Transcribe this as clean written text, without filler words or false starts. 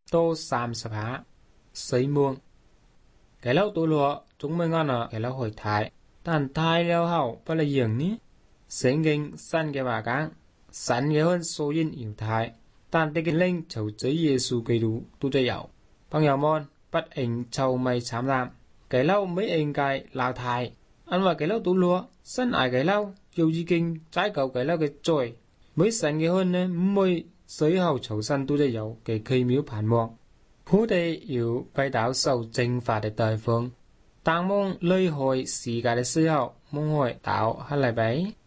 tô xàm sập hạ, xây muông. Cái lâu tụ lụa, chúng mình ngon ở cái lâu hồi thái. Tàn thái leo hậu, và là dường ní. Sến kinh săn cái bà cáng, sẵn cái hơn số yên yếu thái. Tàn tê cái linh chầu chế Giê-xu cây đủ tu cho dạo. Bằng nhỏ môn, bắt ảnh chầu mày chám làm. Cái lâu mấy ảnh cái lao thái. Ăn vào cái lâu tụ lụa, sân ải cái lâu, dù gì kinh, trái cầu cái lâu cái trồi. Mới sẵn cái hơn này, môi sới hậu chầu săn tu cho dạo, cái cây miếu phản muộn. Hú đề yếu bài đảo sầu chính phạt để đời phương. Tàng mong lời hồi xì gà để sư hậu, mong hồi đảo hát lại bấy.